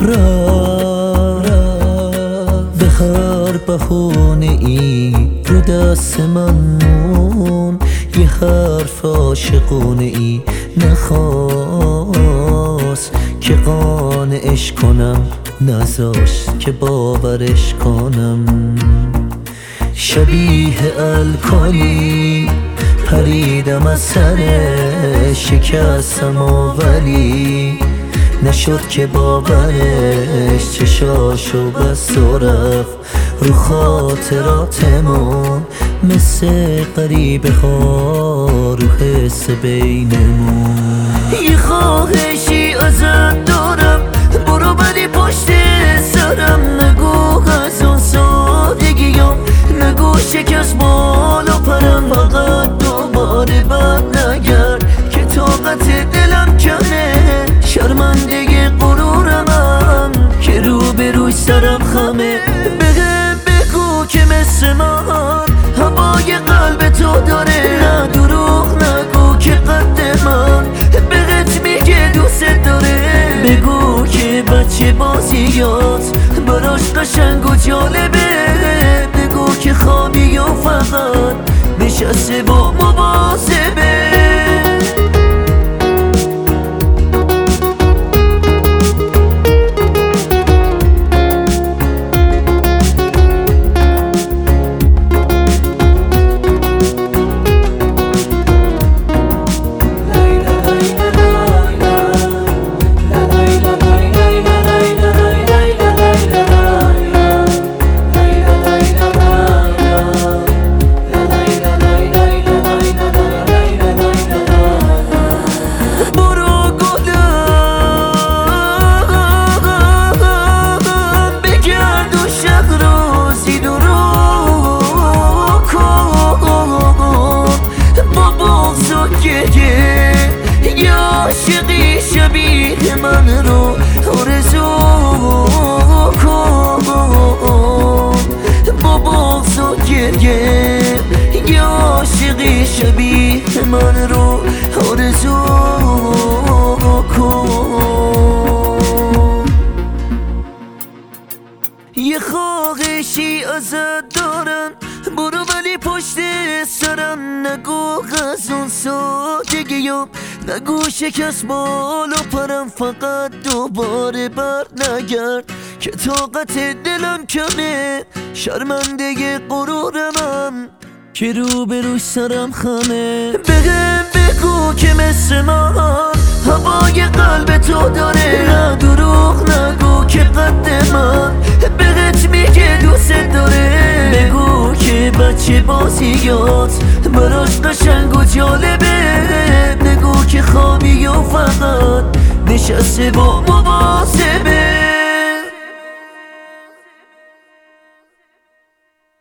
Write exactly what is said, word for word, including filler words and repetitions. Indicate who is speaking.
Speaker 1: رفت به هر بهونه ای رو دست من مون، یه حرف عاشقونه ای نخواست که قانعش کنم، نذاشت که باورش کنم. شبیه الکلی پریدم از سرش، شکستم و ولی نشد که باورش، چشاشو بست و رفت رو خاطراتمون، مثل غریبه ها رو حس بینمون. یه خواهشی ازت دارم، برو ولی پشت سرم نگو از اون سادگیام، نگو شکست بالا پرم، فقط دوباره بد نگرد که طاقت دلم کمه، شرمنده غرورمم که رو به روی سرم خمه. بهم بگو که مثل من هوای قلب تو داره، نه دروغ نگو که قد من بهت میگه دوست داره، بگو که بچه بازیات براش قشنگ و جالبه، بگو که خوابی و فقط نشسته با مواظبه. یا عاشقی شبیه من رو آرزو کن، با بغض و گریه یا عاشقی شبیه من رو آرزو کن. یه خواهشی ازت دارم، برو ولی پشت سرم نگو از اون سادگیام، نگو شکست بالا پرم، فقط دوباره بر نگرد که طاقت دلم کمه، شرمنده غرورمم که رو به روی سرم خمه. بهم بگو که مثل من هوای قلب تو داره، نه دروغ نگو که قد من بهت میگه دوست داره، بگو که بچه بازیات براش قشنگ و جالبه، بگو که خوابی و فقط نشسته با مواظبه.